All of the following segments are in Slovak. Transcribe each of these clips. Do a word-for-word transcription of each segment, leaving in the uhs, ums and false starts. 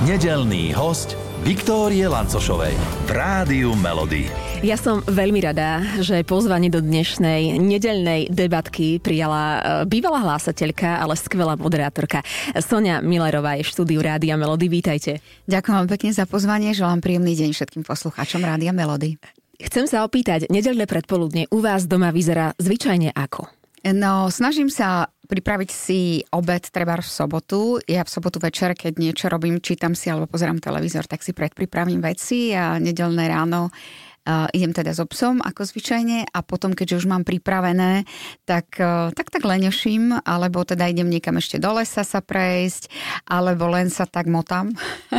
Nedeľný host Viktórie Lancošovej v Rádiu Melody. Ja som veľmi rada, že pozvanie do dnešnej nedeľnej debatky prijala bývalá hlásateľka, ale skvelá moderátorka Soňa Millerová je v štúdiu Rádia Melody. Vítajte. Ďakujem vám pekne za pozvanie, želám príjemný deň všetkým poslucháčom Rádia Melody. Chcem sa opýtať, nedeľné predpoludne u vás doma vyzerá zvyčajne ako? No, snažím sa pripraviť si obed treba v sobotu. Ja v sobotu večer, keď niečo robím, čítam si alebo pozerám televízor, tak si predpripravím veci a nedeľné ráno Uh, idem teda so psom, ako zvyčajne, a potom, keďže už mám pripravené, tak uh, tak, tak leneším, alebo teda idem niekam ešte do lesa sa prejsť, alebo len sa tak motám.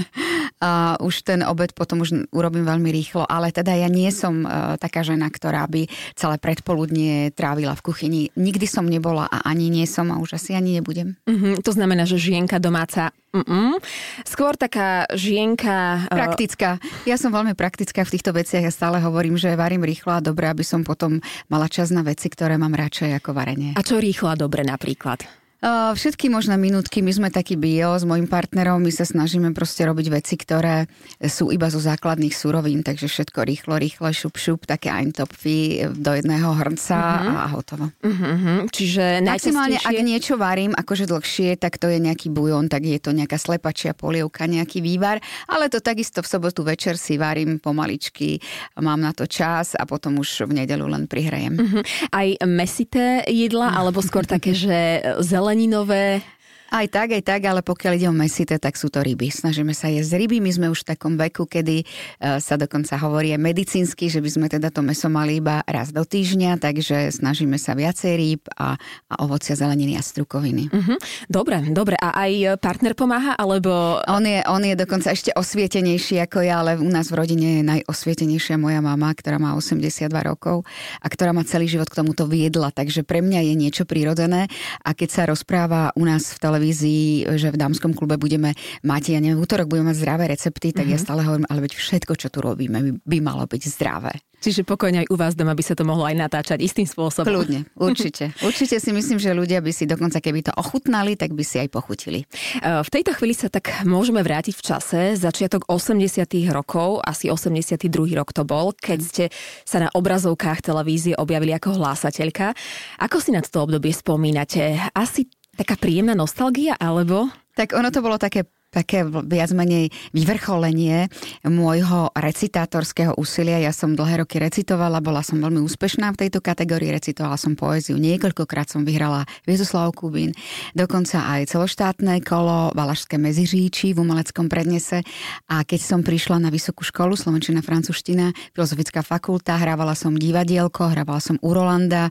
A už ten obed potom už urobím veľmi rýchlo, ale teda ja nie som uh, taká žena, ktorá by celé predpoludnie trávila v kuchyni. Nikdy som nebola a ani nie som a už asi ani nebudem. Uh-huh. To znamená, že žienka domáca Uh-uh. Skôr taká žienka... Praktická. Ja som veľmi praktická v týchto veciach. Ja stále hovorím, že varím rýchlo a dobre, aby som potom mala čas na veci, ktoré mám radšej ako varenie. A čo rýchlo a dobre napríklad? Uh, všetky možné minútky, my sme takí bio s mojim partnerom, my sa snažíme proste robiť veci, ktoré sú iba zo základných surovín, takže všetko rýchlo, rýchlo, šup, šup, také eintopfy do jedného hrnca uh-huh. a hotovo. Uh-huh. Čiže maximálne, najčastejšie... ak niečo varím, akože dlhšie, tak to je nejaký bujon, tak je to nejaká slepačia polievka, nejaký vývar, ale to takisto v sobotu večer si varím pomaličky, mám na to čas a potom už v nedeľu len prihrejem. Uh-huh. Aj mesité jedla, alebo skôr také, že zeleninové? Aj tak, aj tak, ale pokiaľ ide o mesité, tak sú to ryby. Snažíme sa jesť ryby. My sme už v takom veku, kedy uh, sa dokonca hovorí medicínsky, že by sme teda to mäso mali iba raz do týždňa, takže snažíme sa viacej rýb a, a ovocia, zeleniny a strukoviny. Uh-huh. Dobre, dobre. A aj partner pomáha, alebo... On je, on je dokonca ešte osvietenejší ako ja, ale u nás v rodine je najosvietenejšia moja mama, ktorá má osemdesiatdva rokov a ktorá ma celý život k tomuto viedla, takže pre mňa je niečo prirodzené. A keď sa rozpráva u nás v televízii, že v dámskom klube budeme mať, ja neviem, v útorok budeme mať zdravé recepty, tak uh-huh. ja stále hovorím, ale veď všetko, čo tu robíme, by, by malo byť zdravé. Čiže pokojne aj u vás doma by sa to mohlo aj natáčať istým spôsobom. Kľudne, určite. Určite si myslím, že ľudia by si dokonca, keby to ochutnali, tak by si aj pochutili. V tejto chvíli sa tak môžeme vrátiť v čase. Začiatok osemdesiatych rokov, asi osemdesiaty druhý rok to bol, keď ste sa na obrazovkách televízie objavili ako hlásateľka. Ako si na to obdobie spomínate? Asi taká príjemná nostalgia, alebo? Tak ono to bolo také také viac menej vyvrcholenie môjho recitátorského úsilia. Ja som dlhé roky recitovala, bola som veľmi úspešná v tejto kategórii, recitovala som poéziu. Niekoľkokrát som vyhrala Viezoslav Kubín, dokonca aj celoštátne kolo Valašské Meziříčí v umeleckom prednese. A keď som prišla na vysokú školu, slovenčina, francúzština, filozofická fakulta, hrávala som divadielko, hrávala som u Rolanda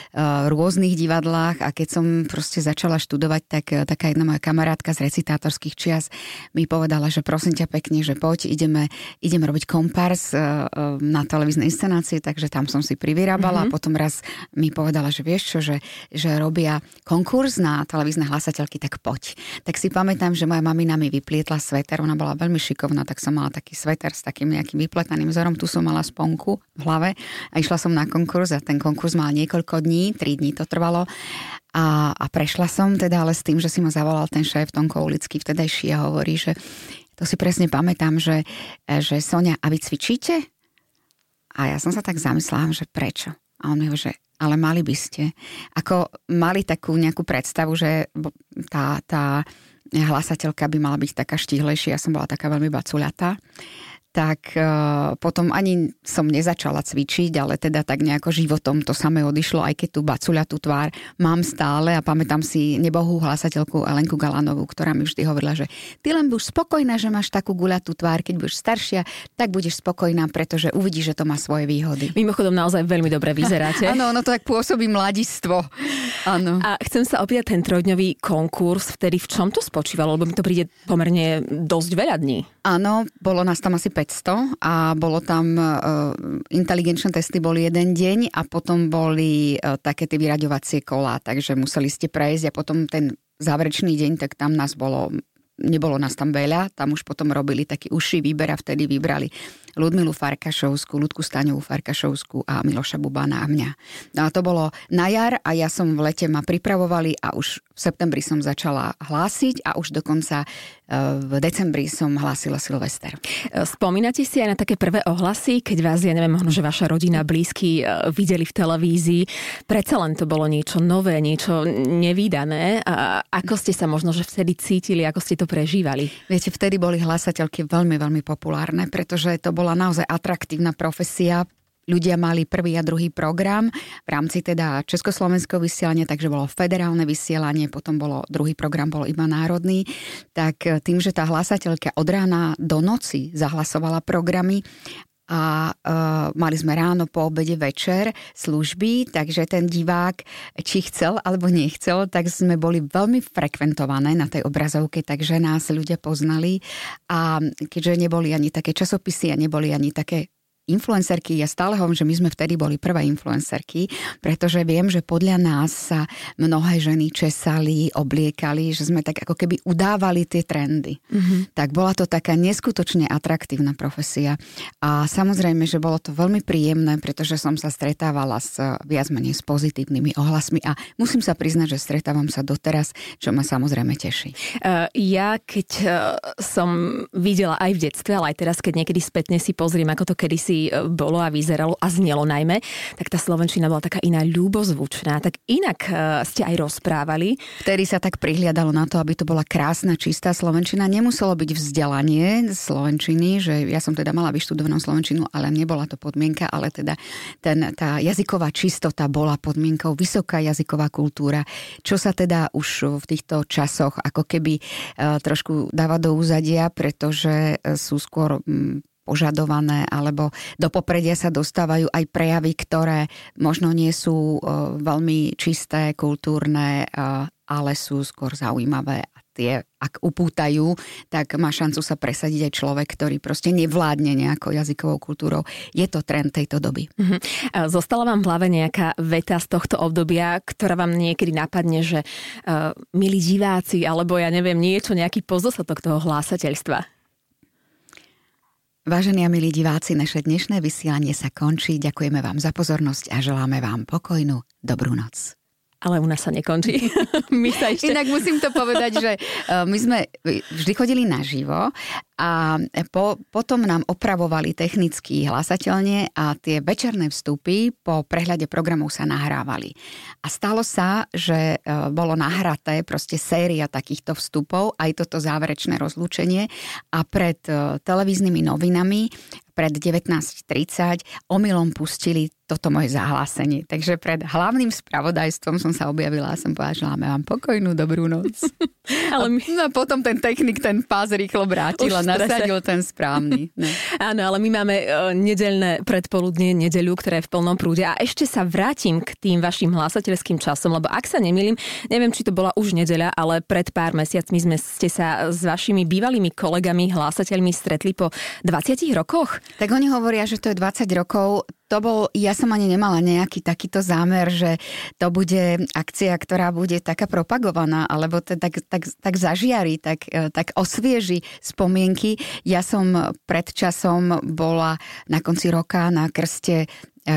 v rôznych divadlách a keď som proste začala študovať, tak taká jedna moja kamarátka z recitátorských čias mi povedala, že prosím ťa pekne, že poď, ideme, ideme robiť kompárs na televíznej inscenácii, takže tam som si privyrábala. Mm-hmm. Potom raz mi povedala, že vieš čo, že, že robia konkurs na televízne hlasateľky, tak poď. Tak si pamätám, že moja mamina mi vyplietla sveter, ona bola veľmi šikovná, tak som mala taký sveter s takým nejakým vypletaným vzorom, tu som mala sponku v hlave a išla som na konkurs a ten konkurs mal niekoľko dní, tri dní to trvalo. A, a prešla som teda, ale s tým, že si ma zavolal ten šéf Tonko Ulický vtedajší a hovorí, že to si presne pamätám, že, že Soňa, a vy cvičíte? A ja som sa tak zamyslela, že prečo? A on mi hovorí, že ale mali by ste. Ako mali takú nejakú predstavu, že tá, tá hlasateľka by mala byť taká štíhlejšia, ja som bola taká veľmi bacuľatá. Tak uh, potom ani som nezačala cvičiť, ale teda tak nejako životom to samé odišlo, aj keď tú bacuľatú tvár mám stále a pamätám si nebohú hlasateľku Elenku Galanovú, ktorá mi vždy hovorila, že ty len buď spokojná, že máš takú guľatú tvár, keď budeš staršia, tak budeš spokojná, pretože uvidíš, že to má svoje výhody. Mimochodom naozaj veľmi dobre vyzeráte. Áno, ono to tak pôsobí mladistvo. Áno. A chcem sa opýtať ten trojdňový konkurs, vtedy v čom to spočívalo, lebo mi to príde pomerne dosť veľa dní. Áno, bolo nás tam asi päťsto a bolo tam uh, inteligenčné testy boli jeden deň a potom boli uh, také tie vyraďovacie kolá, takže museli ste prejsť a potom ten záverečný deň, tak tam nás bolo, nebolo nás tam veľa, tam už potom robili taký užší výber a vtedy vybrali Ludmilu Farkašovskú, Ľudku Staňovú Farkašovskú a Miloša Bubana a mňa. No a to bolo na jar a ja som v lete ma pripravovali a už v septembri som začala hlásiť a už dokonca v decembri som hlásila Silvester. Spomínate si aj na také prvé ohlasy, keď vás, ja neviem, možno, že vaša rodina, blízky videli v televízii? Predsa len to bolo niečo nové, niečo nevídané. A ako ste sa možno, že vtedy cítili, ako ste to prežívali? Viete, vtedy boli hlásateľky veľmi, veľmi populárne, pretože to bola naozaj atraktívna profesia. Ľudia mali prvý a druhý program v rámci teda československého vysielania, takže bolo federálne vysielanie, potom bolo druhý program, bol iba národný. Tak tým, že tá hlásateľka od rána do noci zahlasovala programy a uh, mali sme ráno, po obede, večer služby, takže ten divák, či chcel alebo nechcel, tak sme boli veľmi frekventované na tej obrazovke, takže nás ľudia poznali a keďže neboli ani také časopisy a neboli ani také influencerky, ja stále hovorím, že my sme vtedy boli prvé influencerky, pretože viem, že podľa nás sa mnohé ženy česali, obliekali, že sme tak ako keby udávali tie trendy. Mm-hmm. Tak bola to taká neskutočne atraktívna profesia a samozrejme, že bolo to veľmi príjemné, pretože som sa stretávala s viac menej s pozitívnymi ohlasmi a musím sa priznať, že stretávam sa doteraz, čo ma samozrejme teší. Uh, ja keď uh, som videla aj v detstve, ale aj teraz, keď niekedy spätne si pozriem, ako to kedysi bolo a vyzeralo a znelo najmä, tak tá slovenčina bola taká iná, ľubozvučná, tak inak uh, ste aj rozprávali. Vtedy sa tak prihliadalo na to, aby to bola krásna, čistá slovenčina. Nemuselo byť vzdelanie slovenčiny, že ja som teda mala vyštudovanú slovenčinu, ale nebola to podmienka, ale teda ten, tá jazyková čistota bola podmienkou, vysoká jazyková kultúra, čo sa teda už v týchto časoch ako keby uh, trošku dáva do úzadia, pretože uh, sú skôr um, požadované, alebo do popredia sa dostávajú aj prejavy, ktoré možno nie sú uh, veľmi čisté, kultúrne, uh, ale sú skôr zaujímavé a tie, ak upútajú, tak má šancu sa presadiť aj človek, ktorý proste nevládne nejakou jazykovou kultúrou. Je to trend tejto doby. Uh-huh. Zostala vám v hlave nejaká veta z tohto obdobia, ktorá vám niekedy napadne, že uh, milí diváci, alebo ja neviem, niečo, nejaký pozostatok toho hlásateľstva? Vážení a milí diváci, naše dnešné vysielanie sa končí. Ďakujeme vám za pozornosť a želáme vám pokojnú dobrú noc. Ale u nás sa nekončí. My sa ešte... Inak musím to povedať, že my sme vždy chodili naživo a po, potom nám opravovali technicky hlasateľne a tie večerné vstupy po prehľade programov sa nahrávali. A stalo sa, že bolo nahraté proste séria takýchto vstupov, aj toto záverečné rozlúčenie a pred televíznymi novinami pred devätnásť tridsať omylom pustili toto moje zahlásenie. Takže pred hlavným spravodajstvom som sa objavila a som povedala, želáme vám pokojnú dobrú noc. Ale my... No a potom ten technik ten pás rýchlo vrátil a nasadil ten správny. Ne. Áno, ale my máme nedeľné predpoludnie, nedeľu, ktoré je v plnom prúde. A ešte sa vrátim k tým vašim hlásateľským časom, lebo ak sa nemýlim, neviem, či to bola už nedeľa, ale pred pár mesiacmi sme ste sa s vašimi bývalými kolegami hlásateľmi stretli po dvadsiatich rokoch. Tak oni hovoria, že to je dvadsať rokov. To bol, ja som ani nemala nejaký takýto zámer, že to bude akcia, ktorá bude taká propagovaná, alebo to tak, tak, tak zažiari, tak, tak osvieži spomienky. Ja som pred časom bola na konci roka na krste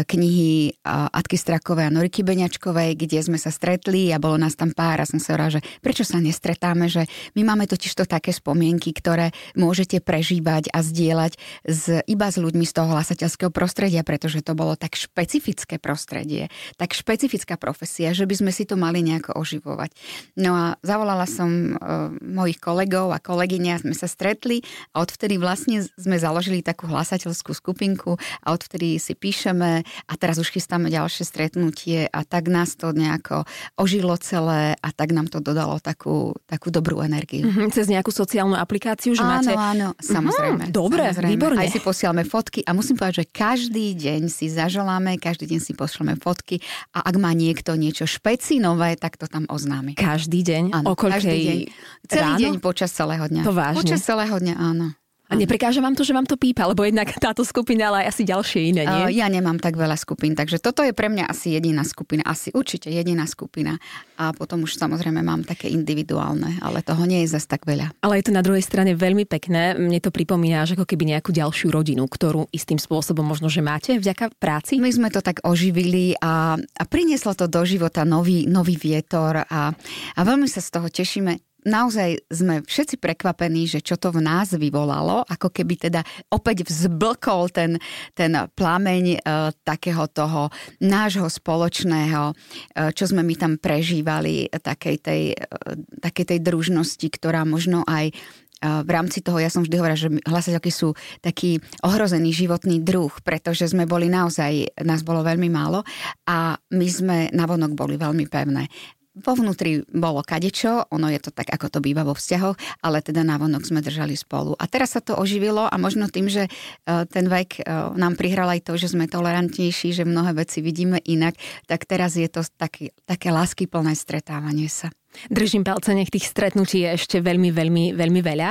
knihy Atky Strakovej a Noriky Beňačkovej, kde sme sa stretli a bolo nás tam pár a som sa hovorila, že prečo sa nestretáme, že my máme totižto také spomienky, ktoré môžete prežívať a zdieľať s, iba s ľuďmi z toho hlasateľského prostredia, pretože to bolo tak špecifické prostredie, tak špecifická profesia, že by sme si to mali nejako oživovať. No a zavolala som uh, mojich kolegov a kolegyňa, sme sa stretli a odvtedy vlastne sme založili takú hlasateľskú skupinku a odvtedy si píšeme a teraz už chystáme ďalšie stretnutie a tak nás to nejako ožilo celé a tak nám to dodalo takú, takú dobrú energiu. Mm-hmm, cez nejakú sociálnu aplikáciu, že áno, máte... Áno, áno, samozrejme. Mm, dobre, samozrejme. výborne. Aj si posielame fotky a musím povedať, že každý deň si zaželáme, každý deň si pošleme fotky a ak má niekto niečo špecinové, tak to tam oznámi. Každý deň? Áno, o koľkej každý deň. Celý ráno? deň počas celého dňa. To vážne? Počas celého dňa, áno. A neprekáža vám to, že vám to pípa, lebo jednak táto skupina, ale aj asi ďalšie iné, nie? Uh, ja nemám tak veľa skupín, takže toto je pre mňa asi jediná skupina, asi určite jediná skupina. A potom už samozrejme mám také individuálne, ale toho nie je zas tak veľa. Ale je to na druhej strane veľmi pekné. Mne to pripomína, že ako keby nejakú ďalšiu rodinu, ktorú istým spôsobom možno, že máte vďaka práci. My sme to tak oživili a, a prinieslo to do života nový, nový vietor a, a veľmi sa z toho tešíme. Naozaj sme všetci prekvapení, že čo to v nás vyvolalo, ako keby teda opäť vzblkol ten, ten plameň e, takého toho nášho spoločného, e, čo sme my tam prežívali, takej tej, e, takej tej družnosti, ktorá možno aj v rámci toho, ja som vždy hovorila, že hlasateľky sú taký ohrozený životný druh, pretože sme boli naozaj, nás bolo veľmi málo a my sme navonok boli veľmi pevné. Vo vnútri bolo kadečo, ono je to tak, ako to býva vo vzťahoch, ale teda navonok sme držali spolu. A teraz sa to oživilo a možno tým, že ten vek nám prihral aj to, že sme tolerantnejší, že mnohé veci vidíme inak, tak teraz je to také, také láskyplné stretávanie sa. Držím palce, nech tých stretnutí je ešte veľmi, veľmi, veľmi veľa.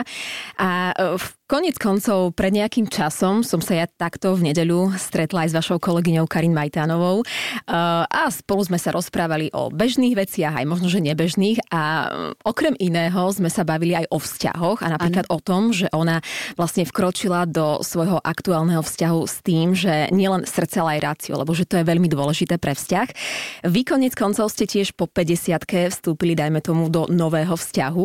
A v koniec koncov, pred nejakým časom som sa ja takto v nedeľu stretla aj s vašou kolegyňou Karin Majtánovou a spolu sme sa rozprávali o bežných veciach, aj možno, že nebežných a okrem iného sme sa bavili aj o vzťahoch a napríklad ano. O tom, že ona vlastne vkročila do svojho aktuálneho vzťahu s tým, že nielen srdce, ale aj rácio, lebo že to je veľmi dôležité pre vzťah. Vy koniec koncov ste tiež po päťdesiatke vstúpili, dajme tomu, do nového vzťahu.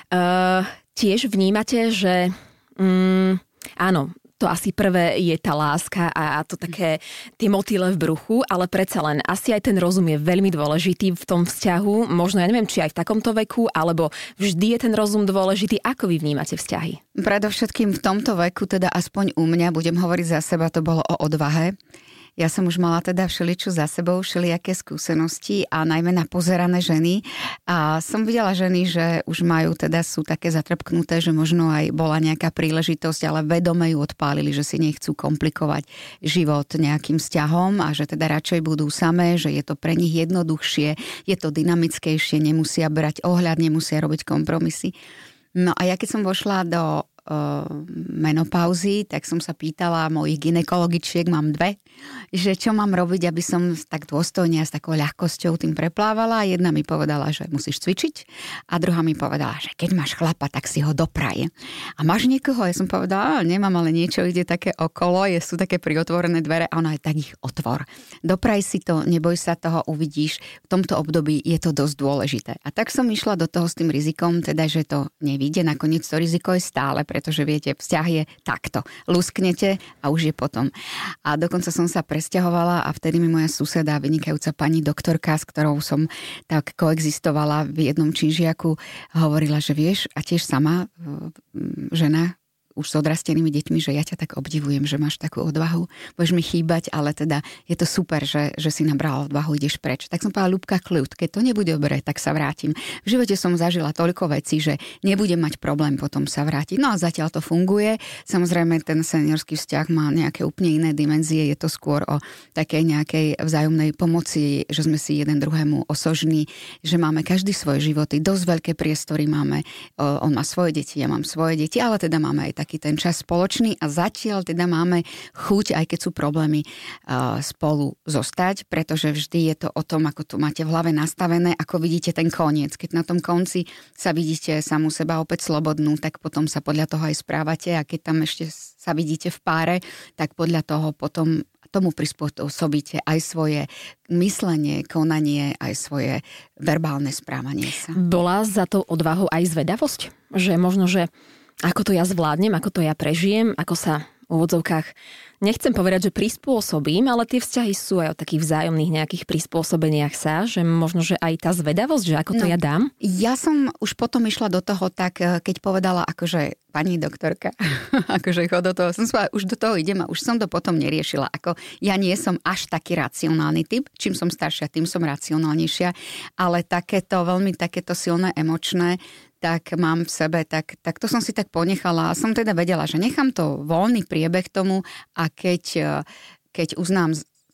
Uh, tiež vnímate, že um, áno, to asi prvé je tá láska a to také tie motýle v bruchu, ale predsa len asi aj ten rozum je veľmi dôležitý v tom vzťahu. Možno, ja neviem, či aj v takomto veku, alebo vždy je ten rozum dôležitý. Ako vy vnímate vzťahy? Predovšetkým v tomto veku, teda aspoň u mňa, budem hovoriť za seba, to bolo o odvahe. Ja som už mala teda všeličo za sebou, všelijaké skúsenosti a najmä na pozerané ženy. A som videla ženy, že už majú, teda sú také zatrpknuté, že možno aj bola nejaká príležitosť, ale vedome ju odpálili, že si nechcú komplikovať život nejakým vzťahom a že teda radšej budú samé, že je to pre nich jednoduchšie, je to dynamickejšie, nemusia brať ohľad, nemusia robiť kompromisy. No a ja keď som vošla do menopauzy, tak som sa pýtala mojich gynekologičiek, mám dve, že čo mám robiť, aby som tak dôstojne a s takou ľahkosťou tým preplávala. Jedna mi povedala, že musíš cvičiť a druhá mi povedala, že keď máš chlapa, tak si ho dopraje. A máš niekoho? Ja som povedala, nemám, ale niečo ide také okolo, je, sú také priotvorené dvere a ona je tak ich otvor. Dopraj si to, neboj sa toho, uvidíš. V tomto období je to dosť dôležité. A tak som išla do toho s tým rizikom, teda, že to nevíde, nakoniec to riziko je stále, pretože viete, vzťah je takto. Lusknete a už je potom. A dokonca som sa presťahovala a vtedy mi moja suseda, vynikajúca pani doktorka, s ktorou som tak koexistovala v jednom činžiaku, hovorila, že vieš, a tiež sama žena, už s odrastenými deťmi, že ja ťa tak obdivujem, že máš takú odvahu, budeš mi chýbať, ale teda je to super, že, že si nabrala odvahu, ideš preč. Tak som povedala, Ľubka, kľud, keď to nebude dobre, tak sa vrátim. V živote som zažila toľko vecí, že nebudem mať problém potom sa vrátiť. No a zatiaľ to funguje. Samozrejme, ten seniorský vzťah má nejaké úplne iné dimenzie, je to skôr o takej nejakej vzájomnej pomoci, že sme si jeden druhému osožní, že máme každý svoje životy, dosť veľké priestory máme. On má svoje deti, ja mám svoje deti, ale teda máme aj taký ten čas spoločný a zatiaľ teda máme chuť, aj keď sú problémy, uh, spolu zostať, pretože vždy je to o tom, ako to máte v hlave nastavené, ako vidíte ten koniec. Keď na tom konci sa vidíte samú seba opäť slobodnú, tak potom sa podľa toho aj správate a keď tam ešte sa vidíte v páre, tak podľa toho potom tomu prispôsobíte aj svoje myslenie, konanie, aj svoje verbálne správanie sa. Bola za tou odvahou aj zvedavosť? Že možno, že ako to ja zvládnem, ako to ja prežijem, ako sa v úvodzovkách, nechcem povedať, že prispôsobím, ale tie vzťahy sú aj o takých vzájomných nejakých prispôsobeniach sa, že možno, že aj tá zvedavosť, že ako to no, ja dám? Ja som už potom išla do toho tak, keď povedala akože pani doktorka, akože chod do toho, som sa už do toho idem a už som to potom neriešila. Ako ja nie som až taký racionálny typ, čím som staršia, tým som racionálnejšia, ale takéto, veľmi takéto silné emočné, tak mám v sebe, tak, tak to som si tak ponechala a som teda vedela, že nechám to voľný priebeh tomu a keď, keď uznám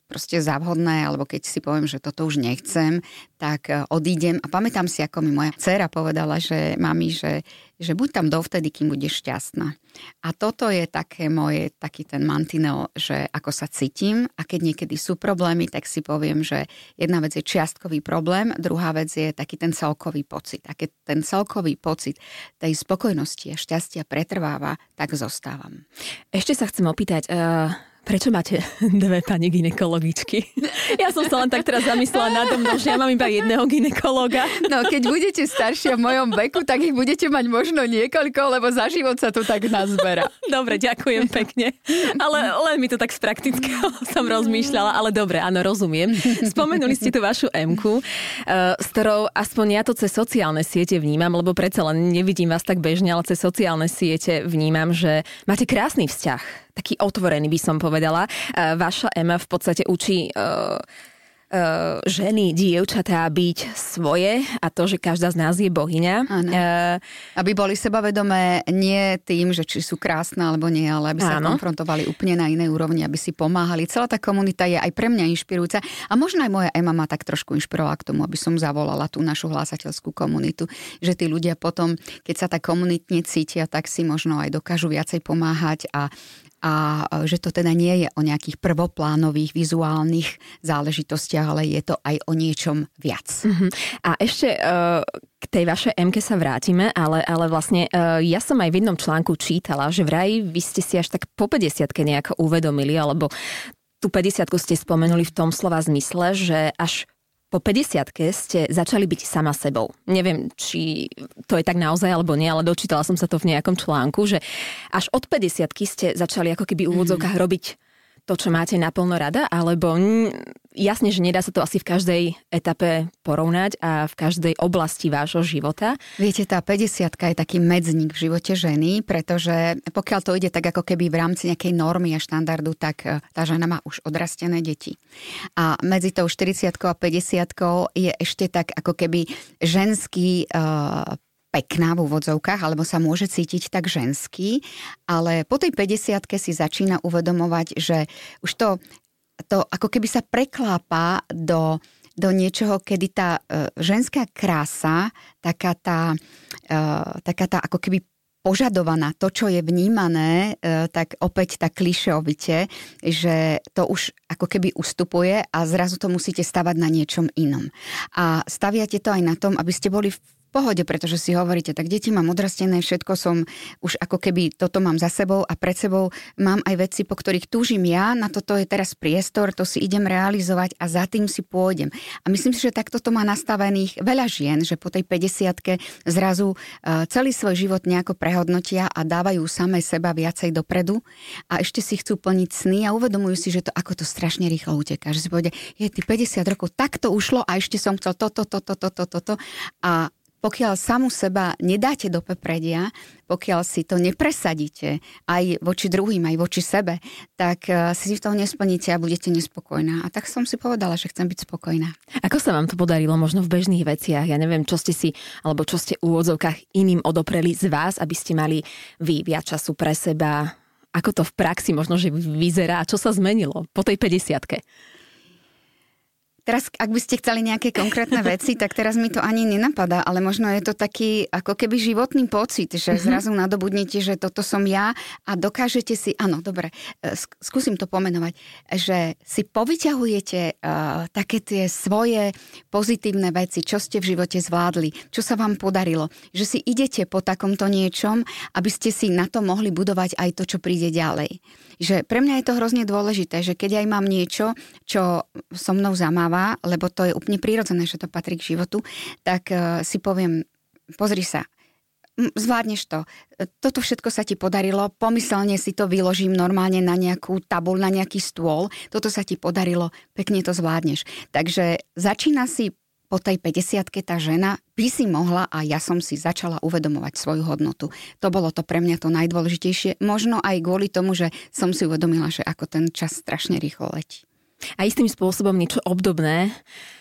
proste za vhodné, alebo keď si poviem, že toto už nechcem, tak odídem. A pamätám si, ako mi moja dcéra povedala, že mami, že, že buď tam dovtedy, kým budeš šťastná. A toto je také moje, taký ten mantinel, že ako sa cítim a keď niekedy sú problémy, tak si poviem, že jedna vec je čiastkový problém, druhá vec je taký ten celkový pocit. A keď ten celkový pocit tej spokojnosti a šťastia pretrváva, tak zostávam. Ešte sa chcem opýtať, uh, prečo máte dve pani gynekologičky? Ja som sa len tak teraz zamyslela nado mnou, že ja mám iba jedného gynekológa. No, keď budete staršia v mojom veku, tak ich budete mať možno niekoľko, lebo za život sa to tak nazberá. Dobre, ďakujem pekne. Ale len mi to tak z praktického som rozmýšľala, ale dobre, áno, rozumiem. Spomenuli ste tú vašu Emku, s ktorou aspoň ja to cez sociálne siete vnímam, lebo predsa len nevidím vás tak bežne, ale cez sociálne siete vnímam, že máte krásny vzťah. Taký otvorený by som povedala. Vaša Ema v podstate učí uh, uh, ženy, dievčatá byť svoje a to, že každá z nás je bohyňa. Uh, aby boli sebavedomé nie tým, že či sú krásne alebo nie, ale aby sa áno. konfrontovali úplne na inej úrovni, aby si pomáhali. Celá tá komunita je aj pre mňa inšpirujúca a možno aj moja Ema ma tak trošku inšpirovala k tomu, aby som zavolala tú našu hlásateľskú komunitu, že tí ľudia potom, keď sa tak komunitne cítia, tak si možno aj dokážu viacej pomáhať a a že to teda nie je o nejakých prvoplánových, vizuálnych záležitostiach, ale je to aj o niečom viac. Uh-huh. A ešte uh, k tej vašej Emke sa vrátime, ale, ale vlastne uh, ja som aj v jednom článku čítala, že vraj vy ste si až tak po päťdesiatke nejako uvedomili, alebo tú päťdesiatku ste spomenuli v tom slova zmysle, že až po päťdesiatke ste začali byť sama sebou. Neviem, či to je tak naozaj alebo nie, ale dočítala som sa to v nejakom článku, že až od päťdesiatky ste začali ako keby v úvodzovkách robiť to, čo máte naplno rada, alebo jasne, že nedá sa to asi v každej etape porovnať a v každej oblasti vášho života. Viete, tá päťdesiatka je taký medzník v živote ženy, pretože pokiaľ to ide tak ako keby v rámci nejakej normy a štandardu, tak tá žena má už odrastené deti. A medzi tou štyridsiatkou a päťdesiatkou je ešte tak ako keby ženský uh, pekná v úvodzovkách, alebo sa môže cítiť tak ženský, ale po tej päťdesiatke si začína uvedomovať, že už to, to ako keby sa preklápa do, do niečoho, kedy tá uh, ženská krása, taká tá, uh, taká tá ako keby požadovaná, to, čo je vnímané, uh, tak opäť tak klišeovite, že to už ako keby ustupuje a zrazu to musíte stavať na niečom inom. A staviate to aj na tom, aby ste boli v pohode, pretože si hovoríte, tak deti mám odrastené, všetko som už ako keby toto mám za sebou a pred sebou mám aj veci, po ktorých túžim ja, na toto je teraz priestor, to si idem realizovať a za tým si pôjdem. A myslím si, že takto to má nastavených veľa žien, že po tej päťdesiatke zrazu celý svoj život nejako prehodnotia a dávajú samé seba viacej dopredu a ešte si chcú plniť sny a uvedomujú si, že to ako to strašne rýchlo uteká. Že si povedia, je ty päťdesiat rokov, tak to ušlo a ešte som chcel toto, toto, toto, toto a pokiaľ samu seba nedáte do pepredia, pokiaľ si to nepresadíte aj voči druhým, aj voči sebe, tak si to nesplníte a budete nespokojná. A tak som si povedala, že chcem byť spokojná. Ako sa vám to podarilo možno v bežných veciach? Ja neviem, čo ste si, alebo čo ste v úvodzovkách iným odopreli z vás, aby ste mali vy viac času pre seba. Ako to v praxi možno, že vyzerá? Čo sa zmenilo po tej päťdesiatke? Teraz, ak by ste chceli nejaké konkrétne veci, tak teraz mi to ani nenapadá, ale možno je to taký ako keby životný pocit, že zrazu nadobudnete, že toto som ja a dokážete si, áno, dobre, skúsim to pomenovať, že si povyťahujete uh, také tie svoje pozitívne veci, čo ste v živote zvládli, čo sa vám podarilo, že si idete po takomto niečom, aby ste si na to mohli budovať aj to, čo príde ďalej. Že pre mňa je to hrozne dôležité, že keď aj mám niečo, čo so mnou zamáva, lebo to je úplne prirodzené, že to patrí k životu, tak uh, si poviem, pozri sa, zvládneš to. Toto všetko sa ti podarilo, pomyselne si to vyložím normálne na nejakú tabuľ, na nejaký stôl, toto sa ti podarilo, pekne to zvládneš. Takže začína si po tej päťdesiatke tá žena by si mohla a ja som si začala uvedomovať svoju hodnotu. To bolo to pre mňa to najdôležitejšie, možno aj kvôli tomu, že som si uvedomila, že ako ten čas strašne rýchlo letí. A istým spôsobom niečo obdobné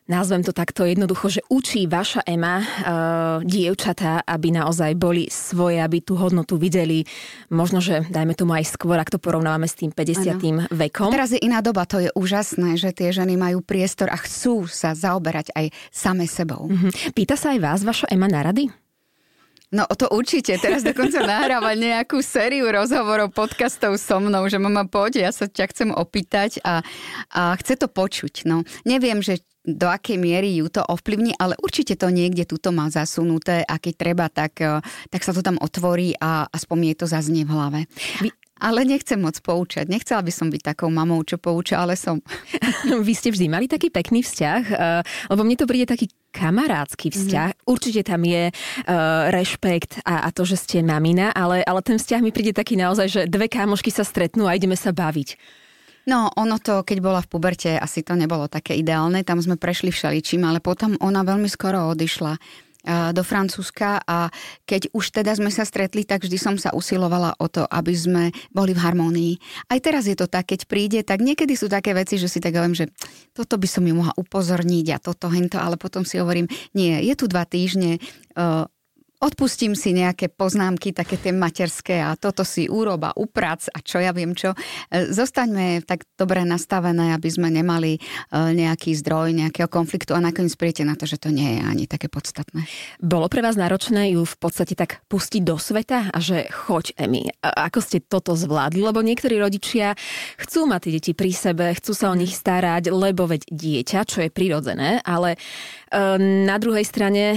nazvem to takto jednoducho, že učí vaša Ema uh, dievčatá, aby naozaj boli svoje, aby tú hodnotu videli, možno, že dajme tomu aj skôr, ak to porovnávame s tým päťdesiatym ano. vekom. Teraz je iná doba, to je úžasné, že tie ženy majú priestor a chcú sa zaoberať aj same sebou. Uh-huh. Pýta sa aj vás vaša Ema na rady? No to určite, teraz dokonca nahráva nejakú sériu rozhovorov, podcastov so mnou, že mama poď, ja sa ťa chcem opýtať a, a chce to počuť. No, neviem, že do akej miery ju to ovplyvní, ale určite to niekde tuto má zasunuté a keď treba, tak, tak sa to tam otvorí a aspoň jej to zaznie v hlave. Vy... Ale nechcem moc poučať. Nechcela by som byť takou mamou, čo pouča, ale som. Vy ste vždy mali taký pekný vzťah, lebo mne to príde taký kamarátsky vzťah. Mm-hmm. Určite tam je uh, rešpekt a, a to, že ste mamina, ale, ale ten vzťah mi príde taký naozaj, že dve kámošky sa stretnú a ideme sa baviť. No, ono to, keď bola v puberte, asi to nebolo také ideálne. Tam sme prešli všeličím, ale potom ona veľmi skoro odišla do Francúzska a keď už teda sme sa stretli, tak vždy som sa usilovala o to, aby sme boli v harmónii. Aj teraz je to tak, keď príde, tak niekedy sú také veci, že si tak hovorím, že toto by som ju mohla upozorniť a toto, hento, ale potom si hovorím, nie, je tu dva týždne, uh, odpustím si nejaké poznámky, také tie materské a toto si urob a uprac a čo ja viem čo. Zostaňme tak dobre nastavené, aby sme nemali nejaký zdroj, nejakého konfliktu a nakoniec príjete na to, že to nie je ani také podstatné. Bolo pre vás náročné ju v podstate tak pustiť do sveta a že choď, Emi. Ako ste toto zvládli? Lebo niektorí rodičia chcú mať tie deti pri sebe, chcú sa o nich starať, lebo veď dieťa, čo je prirodzené, ale na druhej strane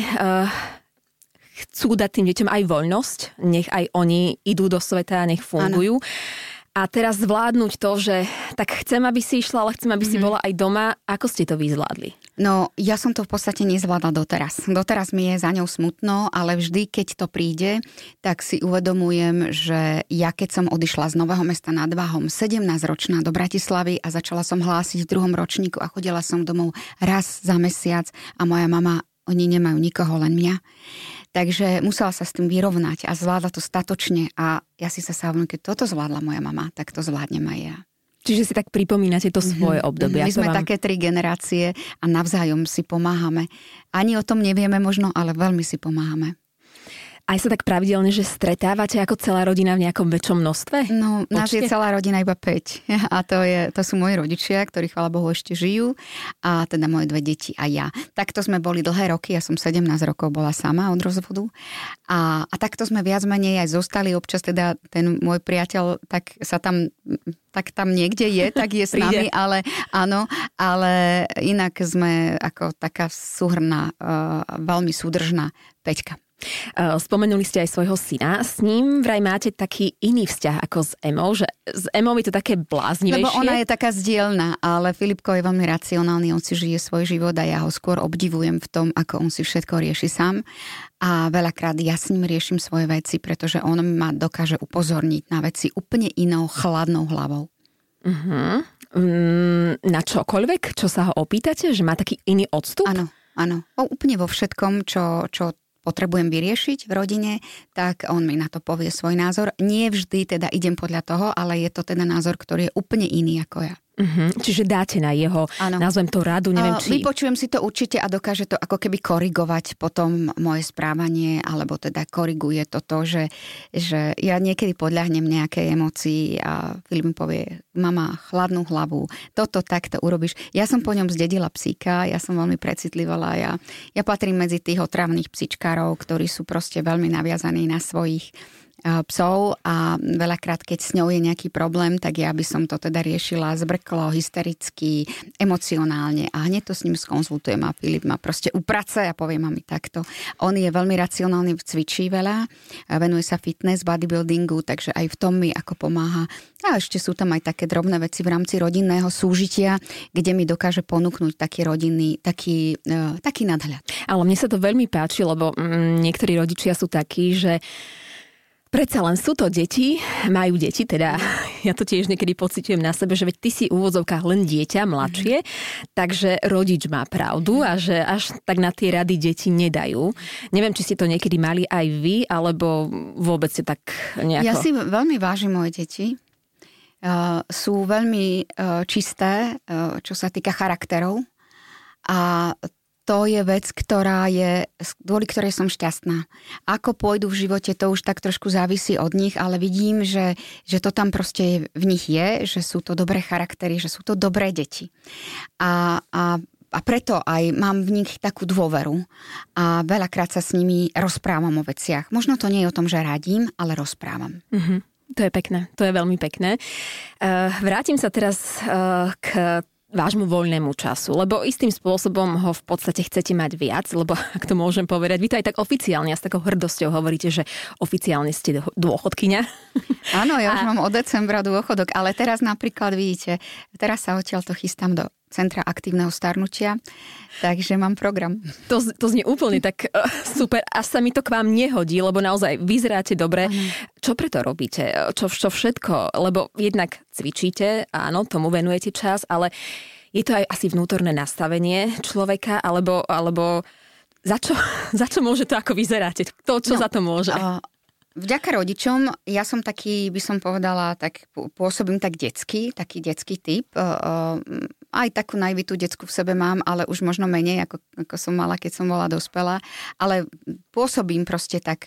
chcú dať tým deťom aj voľnosť, nech aj oni idú do sveta a nech fungujú. Ano. A teraz zvládnuť to, že tak chcem, aby si išla, ale chcem, aby mm-hmm. si bola aj doma. Ako ste to vyzvládli? No, ja som to v podstate nezvládla doteraz. Doteraz mi je za ňou smutno, ale vždy, keď to príde, tak si uvedomujem, že ja keď som odišla z Nového Mesta nad Váhom sedemnásťročná do Bratislavy a začala som hlásiť v druhom ročníku a chodila som domov raz za mesiac a moja mama, oni nemajú nikoho, len mňa. Takže musela sa s tým vyrovnať a zvládla to statočne a ja si sa sávam, keď toto zvládla moja mama, tak to zvládnem aj ja. Čiže si tak pripomínate to svoje mm-hmm. obdobie. My sme vám... také tri generácie a navzájom si pomáhame. Ani o tom nevieme možno, ale veľmi si pomáhame. Aj sa tak pravidelne, že stretávate ako celá rodina v nejakom väčšom množstve? No, nás je celá rodina iba päť. A to, je, to sú moji rodičia, ktorí, chvála Bohu, ešte žijú. A teda moje dve deti a ja. Takto sme boli dlhé roky. Ja som sedemnásť rokov bola sama od rozvodu. A, a takto sme viac menej aj zostali. Občas teda ten môj priateľ tak sa tam... tak tam niekde je, tak je s nami, ale áno, ale inak sme ako taká súhrná, uh, veľmi súdržná peťka. Spomenuli ste aj svojho syna. S ním vraj máte taký iný vzťah ako s Emou, že s Emou je to také bláznivejšie. Lebo ona je taká zdieľná, ale Filipko je veľmi racionálny, on si žije svoj život a ja ho skôr obdivujem v tom, ako on si všetko rieši sám. A veľakrát ja s ním riešim svoje veci, pretože on ma dokáže upozorniť na veci úplne inou chladnou hlavou. Uh-huh. Na čokoľvek, čo sa ho opýtate, že má taký iný odstup? Áno, áno. O, úplne vo všetkom, čo, čo potrebujem vyriešiť v rodine, tak on mi na to povie svoj názor. Nie vždy teda idem podľa toho, ale je to teda názor, ktorý je úplne iný ako ja. Uh-huh. Čiže dáte na jeho, ano. Nazvem to radu, neviem či... Vypočujem si to určite a dokáže to ako keby korigovať potom moje správanie, alebo teda koriguje to to, že, že ja niekedy podľahnem nejakej emócii a Filip mi povie, mama, chladnú hlavu, toto takto urobíš. Ja som po ňom zdedila psíka, ja som veľmi precitlivala, ja, ja patrím medzi tých otravných psičkárov, ktorí sú proste veľmi naviazaní na svojich psov a veľakrát, keď s ňou je nejaký problém, tak ja by som to teda riešila zbrklo, hystericky, emocionálne a hneď to s ním skonzultujem a Filip ma proste uprace a povie mami takto. On je veľmi racionálny, cvičí veľa, venuje sa fitness, bodybuildingu, takže aj v tom mi ako pomáha. A ešte sú tam aj také drobné veci v rámci rodinného súžitia, kde mi dokáže ponúknuť taký rodinný, taký, uh, taký nadhľad. Ale mne sa to veľmi páči, lebo mm, niektorí rodičia sú takí, že predsa len sú to deti, majú deti, teda ja to tiež niekedy pociťujem na sebe, že veď ty si v úvodzovkách len dieťa, mladšie, mm. takže rodič má pravdu a že až tak na tie rady deti nedajú. Neviem, či ste to niekedy mali aj vy, alebo vôbec ste tak nejako... Ja si veľmi vážim moje deti. Uh, sú veľmi uh, čisté, uh, čo sa týka charakterov. A to je vec, ktorá je, kvôli ktorej som šťastná. Ako pôjdu v živote, to už tak trošku závisí od nich, ale vidím, že, že to tam proste v nich je, že sú to dobré charaktery, že sú to dobré deti. A, a, a preto aj mám v nich takú dôveru. A veľakrát sa s nimi rozprávam o veciach. Možno to nie je o tom, že radím, ale rozprávam. Mm-hmm. To je pekné, to je veľmi pekné. Uh, vrátim sa teraz uh, k vášmu voľnému času, lebo istým spôsobom ho v podstate chcete mať viac, lebo ak to môžem povedať, vy to aj tak oficiálne a s takou hrdosťou hovoríte, že oficiálne ste dôchodkyňa. Áno, ja už a... mám od decembra dôchodok, ale teraz napríklad vidíte, teraz sa odtiaľ to chystám do Centra aktívneho starnutia, takže mám program. To, to znie úplne tak uh, super, až sa mi to k vám nehodí, lebo naozaj vyzeráte dobre. Ano. Čo preto robíte? Čo, čo všetko? Lebo jednak cvičíte, áno, tomu venujete čas, ale je to aj asi vnútorné nastavenie človeka, alebo, alebo za, čo, za čo môže to, ako vyzeráte? To, čo no, za to môže? Uh... Vďaka rodičom, ja som taký, by som povedala, tak pôsobím tak detský, taký detský typ. Aj takú naivitu detskú v sebe mám, ale už možno menej, ako, ako som mala, keď som bola dospelá. Ale pôsobím proste tak,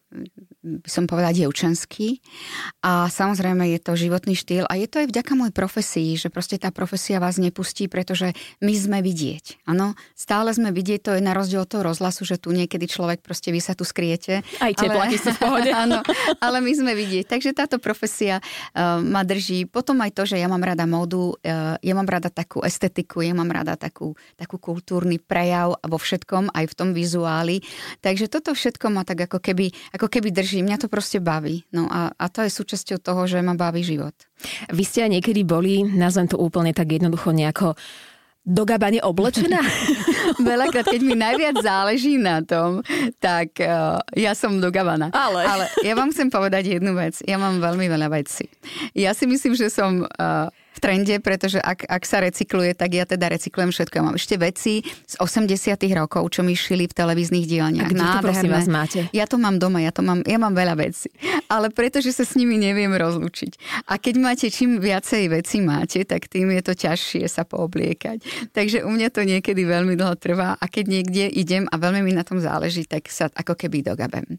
by som povedala, dievčenský. A samozrejme je to životný štýl a je to aj vďaka mojej profesii, že proste tá profesia vás nepustí, pretože my sme vidieť. Áno, stále sme vidieť, to je na rozdiel od toho rozhlasu, že tu niekedy človek proste vy sa tu skriete. Aj tepláky sú v pohode. Áno, ale my sme vidieť. Takže táto profesia uh, ma drží. Potom aj to, že ja mám rada módu, uh, ja mám rada takú estetiku, ja mám rada takú, takú kultúrny prejav vo všetkom, aj v tom vizuáli. Takže toto všetko ma tak ako keby, ako keby drží. Mňa to proste baví. No a, a to je súčasťou toho, že ma baví život. Vy ste aj niekedy boli, nazvem to úplne tak jednoducho nejako dogabane oblečená? Veľakrát, keď mi najviac záleží na tom, tak uh, ja som dogabaná. Ale. Ale ja vám chcem povedať jednu vec. Ja mám veľmi veľa vecí. Ja si myslím, že som uh, v trende, pretože ak, ak sa recykluje, tak ja teda recyklujem všetko. Ja mám ešte veci z osemdesiatych rokov, čo mi šili v televíznych dielniach. A kde to prosím vás máte? Ja to mám doma, ja to mám, ja mám veľa vecí. Ale pretože sa s nimi neviem rozlúčiť. A keď máte, čím viacej veci máte, tak tým je to ťažšie sa poobliekať. Takže u mňa to niekedy veľmi dlho trvá a keď niekde idem a veľmi mi na tom záleží, tak sa ako keby dogabem.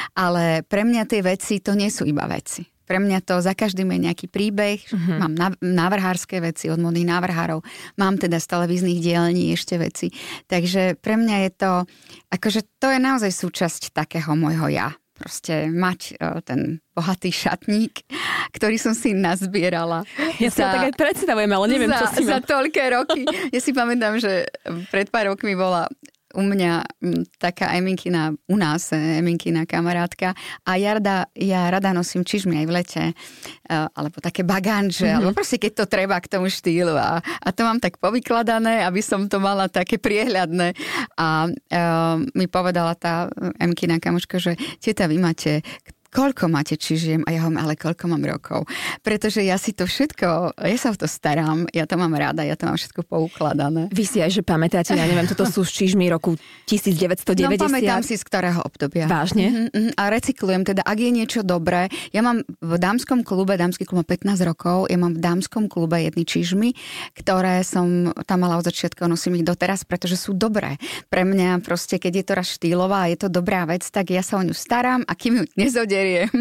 Ale pre mňa tie veci, to nie sú iba veci. Pre mňa to za každým je nejaký príbeh. Uh-huh. Mám návrhárske veci od modných návrhárov. Mám teda z televíznych dielní ešte veci. Takže pre mňa je to, akože to je naozaj súčasť takého môjho ja. Proste mať o, ten bohatý šatník, ktorý som si nazbierala. Ja si za, ho tak aj predstavujem, ale neviem, za, čo si Za toľké roky. Ja si pamätám, že pred pár rokmi bola u mňa m, taká Eminkina, u nás Eminkina kamarátka a ja rada, ja rada nosím čižmy aj v lete, uh, alebo také baganže, mm-hmm. alebo proste keď to treba k tomu štýlu a, a to mám tak povykladané, aby som to mala také priehľadné a uh, mi povedala tá Eminkina kamoška, že teta, vy máte koľko máte čižiem? A ja hovorím, ale koľko mám rokov? Pretože ja si to všetko, ja sa o to starám, ja to mám rada, ja to mám všetko poukladané. Vy si aj, že pamätáte, ja neviem, toto sú čižmy roku devätnásťstodeväťdesiat. No pamätám si, z ktorého obdobia. Vážne? Uh-huh, uh-huh. A recyklujem, teda ak je niečo dobré, ja mám v dámskom klube, dámsky klub má pätnásť rokov, ja mám v dámskom klube jedny čižmy, ktoré som tam mala od začiatku, nosím ich doteraz, pretože sú dobré. Pre mňa proste, keď je to raz štýlová a je to dobrá vec, tak ja sa o ňu starám a kým ju nezodie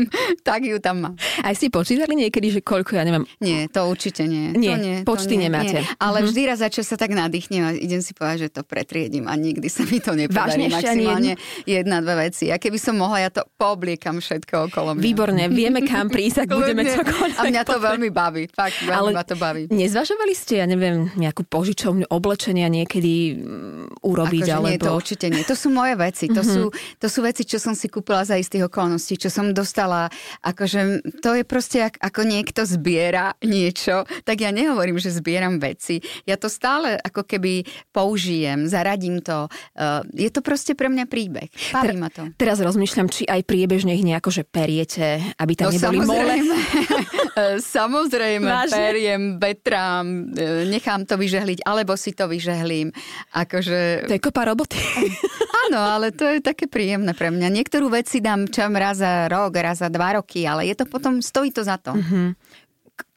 tak ju tam mám. Aj si počítali niekedy, že koľko, ja neviem? Nie, to určite nie. Nie, to nie počty to nie, nemáte. Nie. Ale mm-hmm. vždy raz za čas sa tak nadýchnem a idem si povedať, že to pretriedím a nikdy sa mi to nepodarí. Vážne, maximálne jedna, dve veci. A keby som mohla, ja to poobliekam všetko okolo mňa. Výborne, vieme kam prísť, ak budeme čokoľvek. A mňa to veľmi baví. Fakt, veľmi ma to baví. Nezvažovali ste, ja neviem, nejakú požičovňu oblečenia niekedy urobiť? Akože alebo... nie, to určite nie. To sú moje veci. To, mm-hmm. sú, to sú veci, čo som si kúpila za istých okolností, čo som dostala, akože to je proste ako niekto zbiera niečo, tak ja nehovorím, že zbieram veci. Ja to stále ako keby použijem, zaradím to. Je to proste pre mňa príbeh. Baví ma to. Teraz rozmýšľam, či aj priebežne ich nejako, že periete, aby tam no, neboli mole. Samozrejme, periem, betrám, nechám to vyžehliť, alebo si to vyžehlím. Akože... To je kopa roboty. Áno, ale to je také príjemné pre mňa. Niektorú vec si dám čam raz za rok, raz za dva roky, ale je to potom, stojí to za to. Uh-huh.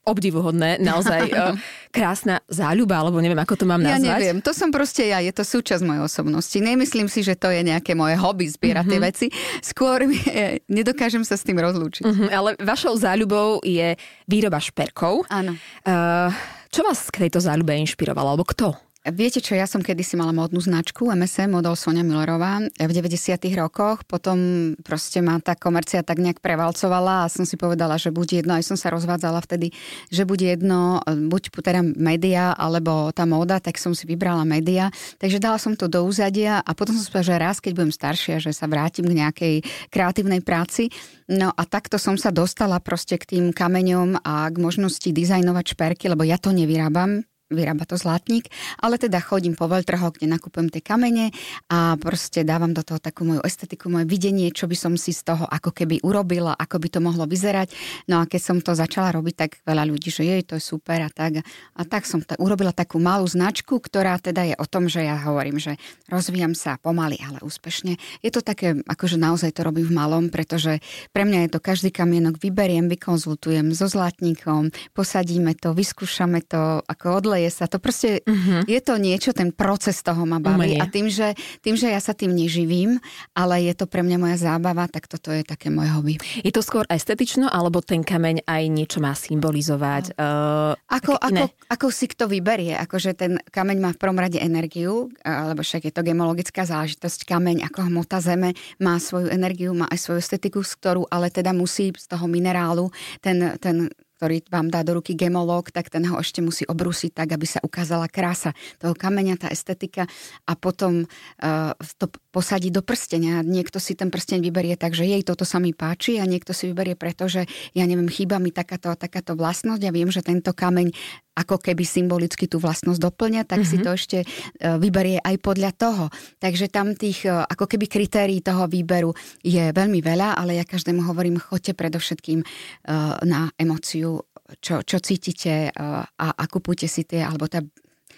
obdivuhodné, naozaj krásna záľuba, alebo neviem, ako to mám nazvať. Ja neviem, to som proste ja, je to súčasť mojej osobnosti. Nemyslím si, že to je nejaké moje hobby zbierať mm-hmm. tie veci. Skôr nedokážem sa s tým rozlúčiť. Mm-hmm, ale vašou záľubou je výroba šperkov. Áno. Uh, čo vás k tejto záľube inšpirovalo, alebo kto? Viete čo, ja som kedysi mala módnu značku em es em, model Sonia Millerová v deväťdesiatych rokoch, potom proste ma tá komercia tak nejak prevalcovala a som si povedala, že buď jedno, aj som sa rozvádzala vtedy, že buď jedno, buď teda média alebo tá móda, tak som si vybrala média, takže dala som to do úzadia a potom som si povedala, že raz, keď budem staršia, že sa vrátim k nejakej kreatívnej práci. No a takto som sa dostala proste k tým kameňom a k možnosti dizajnovať šperky, lebo ja to nevyrábam, vyrába to zlatník, ale teda chodím po veľtrhoch, kde nakupujem tie kamene a proste dávam do toho takú moju estetiku, moje videnie, čo by som si z toho ako keby urobila, ako by to mohlo vyzerať. No a keď som to začala robiť, tak veľa ľudí, že jej, to je super a tak. A tak som t- urobila takú malú značku, ktorá teda je o tom, že ja hovorím, že rozvíjam sa pomaly, ale úspešne. Je to také, akože naozaj to robím v malom, pretože pre mňa je to každý kamienok vyberiem, vykonzultujem so zlatníkom, posadíme to, vyskúšame to, ako odle je sa. To proste uh-huh. je to niečo, ten proces toho ma baví. Umenie. A tým že, tým, že ja sa tým neživím, ale je to pre mňa moja zábava, tak toto je také moje hobby. Je to skôr estetično, alebo ten kameň aj niečo má symbolizovať? Uh, ako, ako, ako si kto vyberie? Akože ten kameň má v prvom rade energiu, lebo však je to gemologická záležitosť. Kameň ako hmota zeme má svoju energiu, má aj svoju estetiku, z ktorú ale teda musí z toho minerálu ten, ten ktorý vám dá do ruky gemológ, tak ten ho ešte musí obrúsiť tak, aby sa ukázala krása toho kameňa, tá estetika a potom uh, to posadí do prstenia. Niekto si ten prsteň vyberie tak, že jej toto sa mi páči a niekto si vyberie preto, že ja neviem, chýba mi takáto a takáto vlastnosť. Ja viem, že tento kameň ako keby symbolicky tú vlastnosť doplňa, tak mm-hmm. si to ešte uh, vyberie aj podľa toho. Takže tam tých uh, ako keby kritérií toho výberu je veľmi veľa, ale ja každému hovorím, choďte predovšetkým uh, na emóciu, Čo, čo cítite a, a kupujte si tie, alebo tá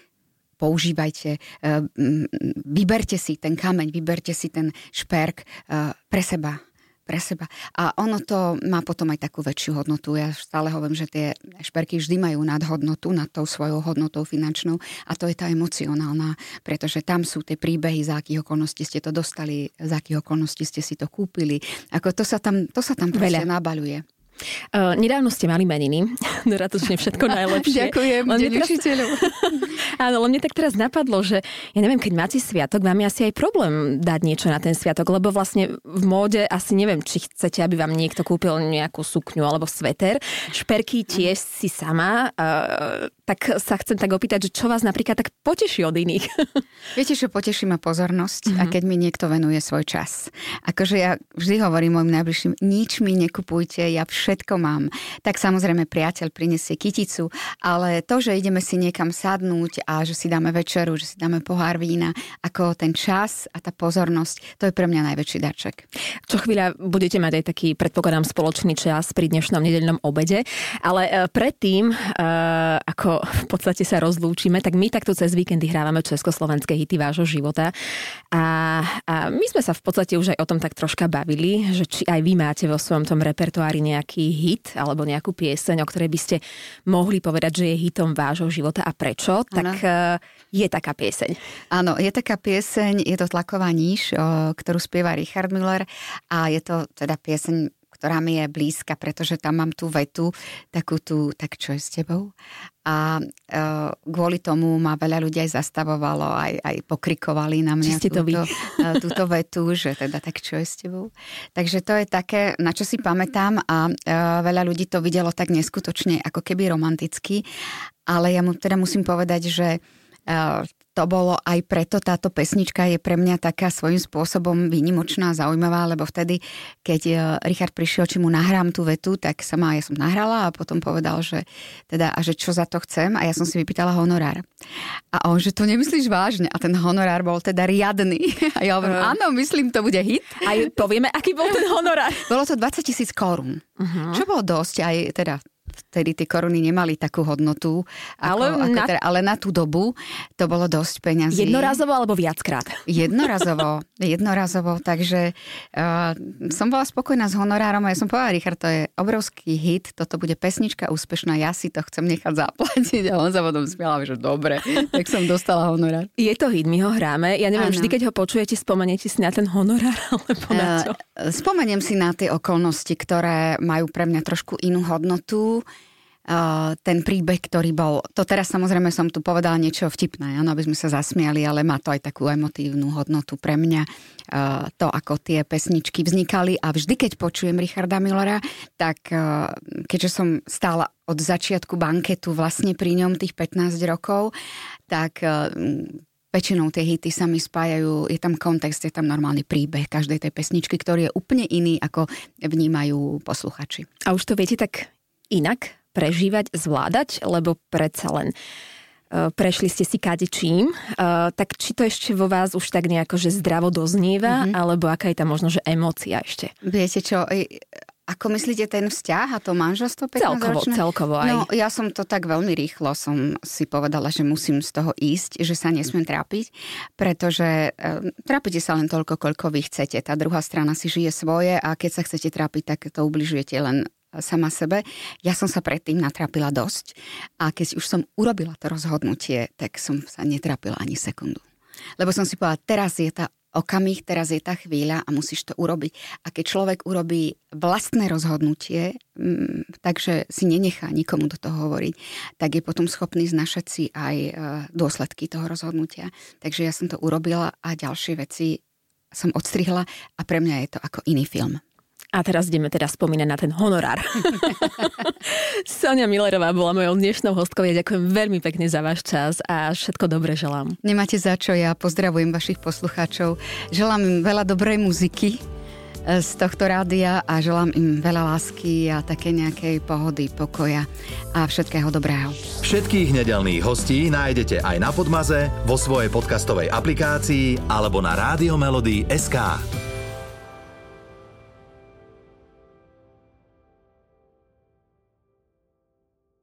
používajte, vyberte si ten kameň, vyberte si ten šperk pre seba. Pre seba. A ono to má potom aj takú väčšiu hodnotu. Ja stále hovorím, že tie šperky vždy majú nadhodnotu nad tou svojou hodnotou finančnou a to je tá emocionálna, pretože tam sú tie príbehy, za akých okolností ste to dostali, za akých okolností ste si to kúpili. Ako to sa tam, to sa tam proste nabaľuje. Uh, nedávno ste mali meniny. Doratočne všetko najlepšie. Ďakujem, deň učiteľov. Áno, ale mne tak teraz napadlo, že ja neviem, keď máte sviatok, vám je asi aj problém dať niečo na ten sviatok, lebo vlastne v móde asi neviem, či chcete, aby vám niekto kúpil nejakú sukňu alebo sveter. Šperky tiež si sama. Uh, tak sa chcem tak opýtať, že čo vás napríklad tak poteší od iných? Viete, čo poteší ma pozornosť mm-hmm. a keď mi niekto venuje svoj čas. Akože ja vždy hovorím mojim najbližším, nič mi nekupujte, ja všetko mám. Tak samozrejme priateľ prinesie kyticu, ale to, že ideme si niekam sadnúť a že si dáme večeru, že si dáme pohár vína, ako ten čas a tá pozornosť, to je pre mňa najväčší darček. Čo chvíľa budete mať aj taký, predpokladám, spoločný čas pri dnešnom nedeľnom obede, ale predtým, ako v podstate sa rozlúčime, tak my takto cez víkendy hrávame československé hity vášho života a, a my sme sa v podstate už aj o tom tak troška bavili, že či aj vy máte vo svojom tom repertoári nejaký hit alebo nejakú pieseň, o ktorej by ste mohli povedať, že je hitom vášho života a prečo, ano. Tak je taká pieseň. Áno, je taká pieseň, je to Tlaková níž, ktorú spieva Richard Müller a je to teda pieseň, ktorá mi je blízka, pretože tam mám tú vetu, takú tú, tak čo je s tebou? A e, kvôli tomu ma veľa ľudí aj zastavovalo, aj, aj pokrikovali na mňa túto, túto vetu, že teda tak čo je s tebou? Takže to je také, na čo si pamätám a e, veľa ľudí to videlo tak neskutočne, ako keby romanticky, ale ja mu teda musím povedať, že e, to bolo aj preto, táto pesnička je pre mňa taká svojím spôsobom výnimočná a zaujímavá, lebo vtedy, keď Richard prišiel, či mu nahrám tú vetu, tak sama ja som nahrala a potom povedal, že teda, a že čo za to chcem a ja som si vypýtala honorár. A on, že to nemyslíš vážne a ten honorár bol teda riadny. A ja hovorím, uh. áno, myslím, to bude hit. A povieme, aký bol ten honorár? Bolo to dvadsať tisíc korún, uh-huh. čo bolo dosť aj teda vtedy tie koruny nemali takú hodnotu, ako, ale, ako na... teda, ale na tú dobu to bolo dosť peňazí. Jednorazovo alebo viackrát? Jednorazovo, jednorazovo, takže uh, som bola spokojná s honorárom a ja som povedala, Richard, to je obrovský hit, toto bude pesnička úspešná, ja si to chcem nechať zaplatiť a on sa potom smiala, že dobre, tak som dostala honorár. Je to hit, my ho hráme, ja neviem, ano. Vždy, keď ho počujete, spomeniete si na ten honorár, alebo na čo? Uh, spomeniem si na tie okolnosti, ktoré majú pre mňa trošku inú hodnotu. Uh, ten príbeh, ktorý bol, to teraz samozrejme som tu povedala niečo vtipné, áno, aby sme sa zasmiali, ale má to aj takú emotívnu hodnotu pre mňa, uh, to, ako tie pesničky vznikali a vždy, keď počujem Richarda Millera, tak uh, keďže som stála od začiatku banketu vlastne pri ňom tých pätnásť rokov, tak uh, väčšinou tie hity sa mi spájajú, je tam kontext, je tam normálny príbeh každej tej pesničky, ktorý je úplne iný, ako vnímajú posluchači. A už to viete tak inak prežívať, zvládať, lebo predsa len uh, prešli ste si kadečím, uh, tak či to ešte vo vás už tak nejako, že zdravo doznieva, mm-hmm. alebo aká je tam možno, že emócia ešte? Viete čo, ako myslíte ten vzťah a to manželstvo Celkovo, pätnásťročné? celkovo aj. No, ja som to tak veľmi rýchlo som si povedala, že musím z toho ísť, že sa nesmiem trápiť, pretože uh, trápite sa len toľko, koľko vy chcete. Tá druhá strana si žije svoje a keď sa chcete trápiť, tak to ubližujete len sama sebe. Ja som sa predtým natrápila dosť a keď už som urobila to rozhodnutie, tak som sa netrápila ani sekundu. Lebo som si povedala, teraz je tá okamih, teraz je tá chvíľa a musíš to urobiť. A keď človek urobí vlastné rozhodnutie, m, takže si nenechá nikomu do toho hovoriť, tak je potom schopný znašať si aj e, dôsledky toho rozhodnutia. Takže ja som to urobila a ďalšie veci som odstrihla a pre mňa je to ako iný film. A teraz ideme teda spomínať na ten honorár. Sonia Millerová bola mojou dnešnou hostkou. Ja ďakujem veľmi pekne za váš čas a všetko dobré želám. Nemáte za čo, ja pozdravujem vašich poslucháčov. Želám im veľa dobrej muziky z tohto rádia a želám im veľa lásky a také nejakej pohody, pokoja a všetkého dobrého. Všetkých nedeľných hostí nájdete aj na Podmaze, vo svojej podcastovej aplikácii alebo na rádio melody bodka es ká.